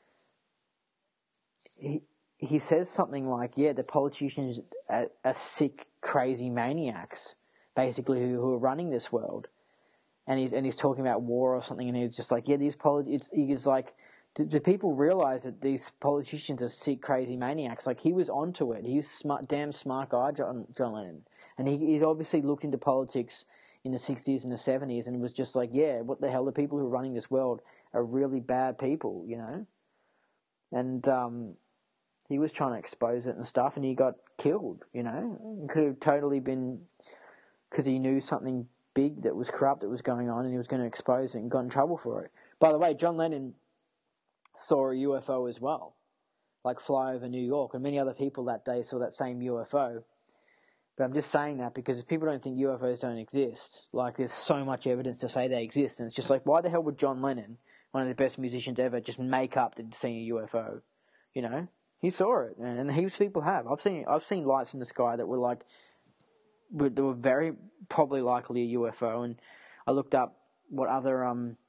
he he says something like, yeah, the politicians are, are sick, crazy maniacs, basically, who, who are running this world. And he's and he's talking about war or something, and he's just like, yeah, these politicians, he's like, do, do people realize that these politicians are sick, crazy maniacs? Like, he was onto it. He's smart, damn smart guy, John, John Lennon. And he he's obviously looked into politics in the sixties and the seventies, and it was just like, yeah, what the hell, the people who are running this world are really bad people, you know? And um, he was trying to expose it and stuff, and he got killed, you know? It could have totally been because he knew something big that was corrupt that was going on, and he was going to expose it and got in trouble for it. By the way, John Lennon saw a U F O as well, like fly over New York, and many other people that day saw that same U F O. But I'm just saying that because if people don't think U F Os don't exist, like, there's so much evidence to say they exist, and it's just like, why the hell would John Lennon, one of the best musicians ever, just make up that he'd seen a U F O? You know, he saw it, and heaps of people have. I've seen I've seen lights in the sky that were like, were, they were very probably likely a U F O, and I looked up what other um,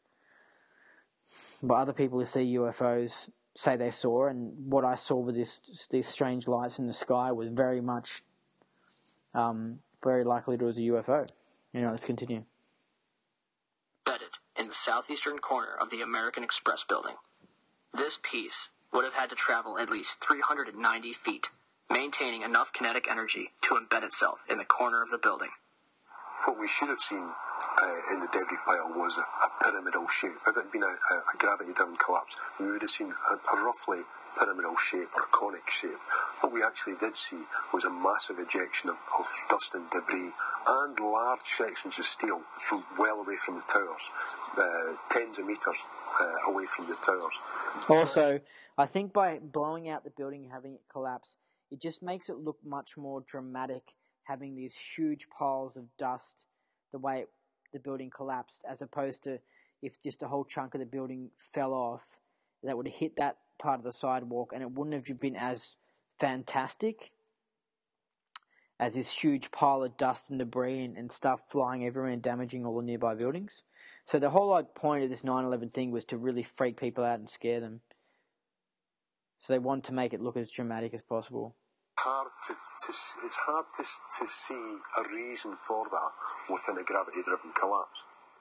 what other people who see U F Os say they saw, and what I saw with this these strange lights in the sky was very much. Um, very likely it was a U F O. You know, let's continue. Embedded in the southeastern corner of the American Express building. This piece would have had to travel at least three hundred ninety feet, maintaining enough kinetic energy to embed itself in the corner of the building. What we should have seen uh, in the debris pile was a, a pyramidal shape. If it had been a, a, a gravity-driven collapse, we would have seen a, a roughly pyramidal shape or a conic shape. What we actually did see was a massive ejection of, of dust and debris and large sections of steel from well away from the towers, uh, tens of metres uh, away from the towers. Also, I think by blowing out the building and having it collapse, it just makes it look much more dramatic, having these huge piles of dust the way it, the building collapsed, as opposed to if just a whole chunk of the building fell off, that would have hit that part of the sidewalk, and it wouldn't have been as fantastic as this huge pile of dust and debris and, and stuff flying everywhere and damaging all the nearby buildings. So the whole like, point of this nine eleven thing was to really freak people out and scare them. So they want to make it look as dramatic as possible. Hard to, to, it's hard to, to see a reason for that within a gravity-driven collapse.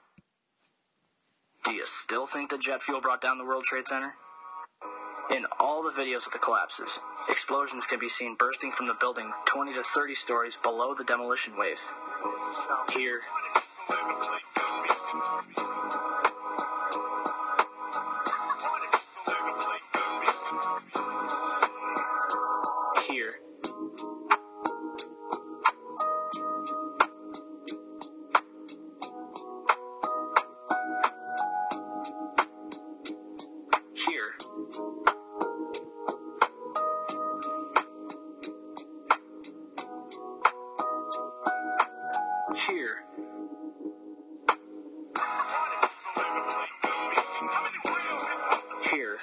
Do you still think the jet fuel brought down the World Trade Center? In all the videos of the collapses, explosions can be seen bursting from the building twenty to thirty stories below the demolition wave. Here, here, here, here,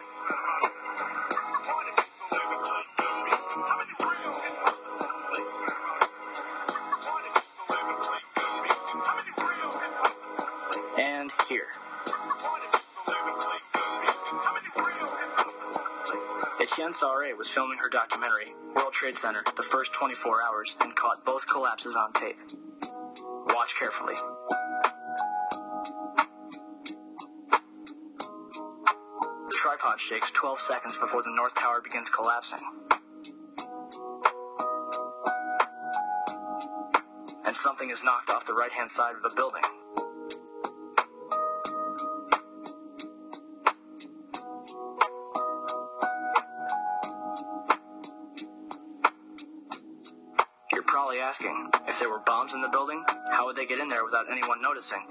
Etienne Sauret was filming her documentary, World Trade Center, the first twenty-four hours, and caught both collapses on tape. Watch carefully. The tripod shakes twelve seconds before the North Tower begins collapsing. And something is knocked off the right-hand side of the building. You're probably asking, if there were bombs in the building, how would they get in there without anyone noticing?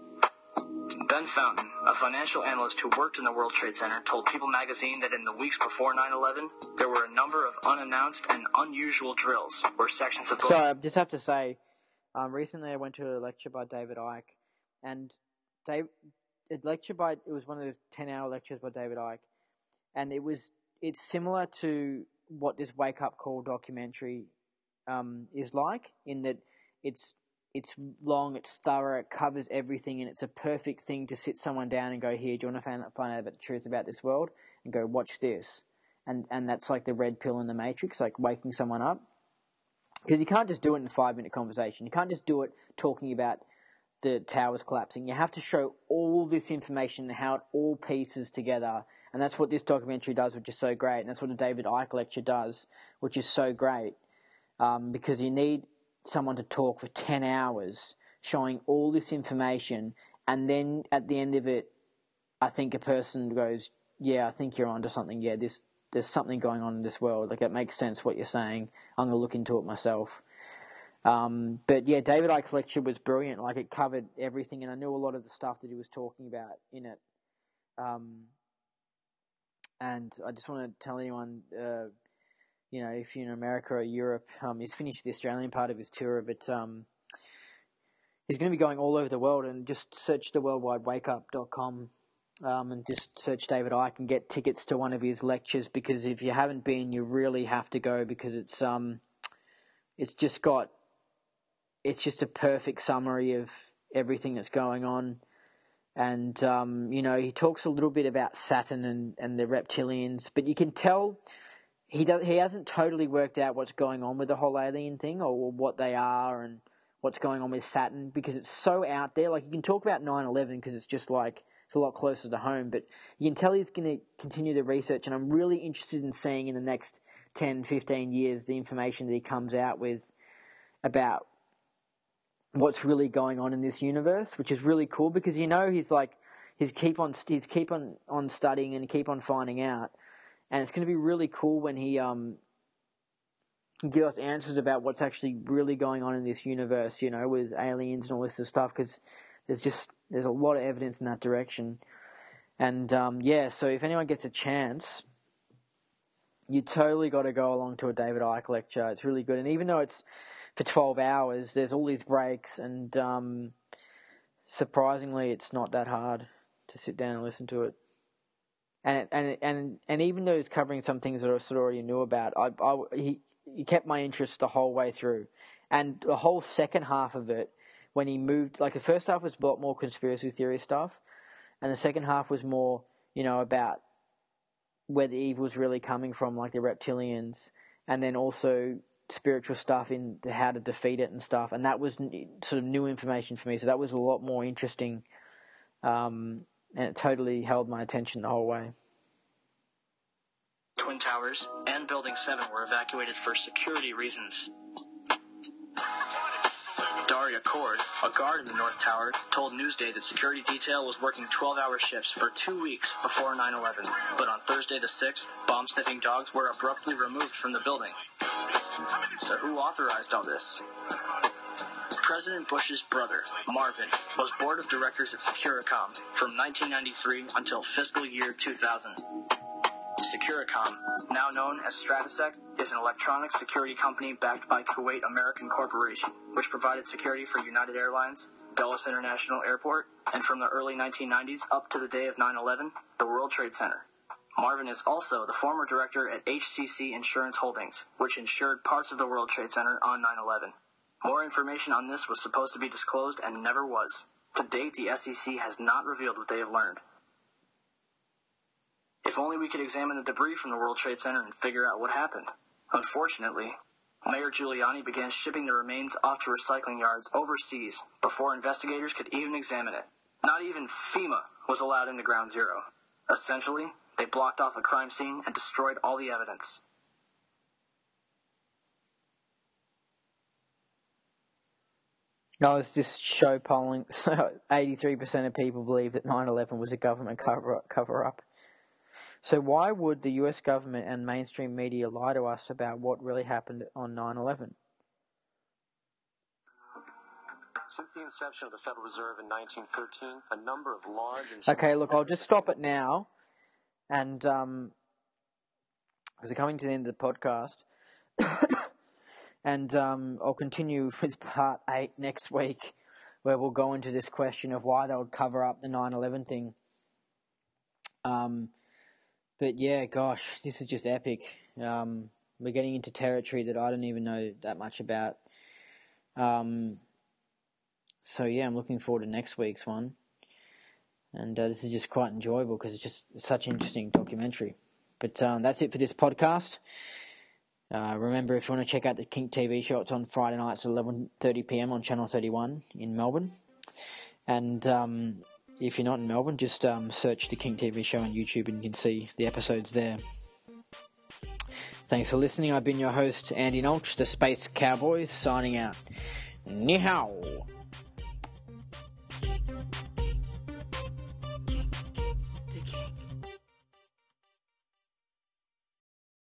Ben Fountain, a financial analyst who worked in the World Trade Center, told People magazine that in the weeks before nine eleven, there were a number of unannounced and unusual drills where sections of... So I just have to say, um, recently I went to a lecture by David Icke, and Dave, a lecture by, it was one of those ten-hour lectures by David Icke, and it was, it's similar to what this Wake Up Call documentary um, is like, in that it's It's long, it's thorough, it covers everything, and it's a perfect thing to sit someone down and go, here, do you want to find out, find out about the truth about this world? And go, watch this. And and that's like the red pill in the Matrix, like waking someone up. Because you can't just do it in a five-minute conversation. You can't just do it talking about the towers collapsing. You have to show all this information and how it all pieces together. And that's what this documentary does, which is so great. And that's what the David Icke lecture does, which is so great. Um, because you need someone to talk for ten hours showing all this information, and then at the end of it I think a person goes, yeah, I think you're onto something, yeah, this there's something going on in this world, like it makes sense what you're saying, I'm going to look into it myself. Um, but yeah, David Icke's lecture was brilliant, like it covered everything, and I knew a lot of the stuff that he was talking about in it. Um, and I just want to tell anyone, uh, you know, if you're in America or Europe, um, he's finished the Australian part of his tour, but um, he's going to be going all over the world, and just search the worldwide wake up dot com um, and just search David Icke and get tickets to one of his lectures, because if you haven't been, you really have to go, because it's um, it's just got, it's just a perfect summary of everything that's going on. And, um, you know, he talks a little bit about Saturn and, and the reptilians, but you can tell he does, he hasn't totally worked out what's going on with the whole alien thing, or what they are and what's going on with Saturn, because it's so out there. Like, you can talk about nine eleven because it's just like, it's a lot closer to home, but you can tell he's going to continue the research, and I'm really interested in seeing in the next ten, fifteen years the information that he comes out with about what's really going on in this universe, which is really cool, because you know he's like he's keep on he's keep on, on studying and keep on finding out, and it's going to be really cool when he um can give us answers about what's actually really going on in this universe, you know, with aliens and all this sort of stuff, because there's just there's a lot of evidence in that direction. And um, yeah, so if anyone gets a chance, you totally got to go along to a David Icke lecture. It's really good, and even though it's for twelve hours, there's all these breaks, and um, surprisingly, it's not that hard to sit down and listen to it. And and and and even though he's covering some things that I sort of already knew about, I, I he he kept my interest the whole way through, and the whole second half of it, when he moved, like the first half was a lot more conspiracy theory stuff, and the second half was more, you know, about where the evil's really coming from, like the reptilians, and then also spiritual stuff in how to defeat it and stuff, and that was sort of new information for me, so that was a lot more interesting, um, and it totally held my attention the whole way. Twin Towers and Building seven were evacuated for security reasons. Daria Cord, a guard in the North Tower, told Newsday that security detail was working twelve-hour shifts for two weeks before nine eleven, but on Thursday the sixth, bomb-sniffing dogs were abruptly removed from the building. So who authorized all this? President Bush's brother, Marvin, was board of directors at Securicom from nineteen ninety-three until fiscal year two thousand. Securicom, now known as Stratasec, is an electronic security company backed by Kuwait American Corporation, which provided security for United Airlines, Dulles International Airport, and from the early nineteen nineties up to the day of nine eleven, the World Trade Center. Marvin is also the former director at H C C Insurance Holdings, which insured parts of the World Trade Center on nine eleven. More information on this was supposed to be disclosed and never was. To date, the S E C has not revealed what they have learned. If If only we could examine the debris from the World Trade Center and figure out what happened. Unfortunately, Mayor Giuliani began shipping the remains off to recycling yards overseas before investigators could even examine it. Not even FEMA was allowed into Ground Zero. Essentially, they blocked off the crime scene and destroyed all the evidence. No, it's just show polling. So eighty-three percent of people believe that nine eleven was a government cover cover up. So why would the U S government and mainstream media lie to us about what really happened on nine eleven? Since the inception of the Federal Reserve in nineteen thirteen, a number of large and Okay, look, I'll just stop it now, and um, because we're coming to the end of the podcast, and um, I'll continue with part eight next week, where we'll go into this question of why they would cover up the nine eleven thing. Um, but yeah, gosh, this is just epic. Um, we're getting into territory that I don't even know that much about. Um. So yeah, I'm looking forward to next week's one, and uh, this is just quite enjoyable because it's just such an interesting documentary. But um, that's it for this podcast. Uh, remember, if you want to check out the Kink T V show, it's on Friday nights at eleven thirty p.m. on Channel thirty-one in Melbourne. And um, if you're not in Melbourne, just um, search the Kink T V show on YouTube and you can see the episodes there. Thanks for listening. I've been your host, Andy Nolch, the Space Cowboys, signing out. Ni hao.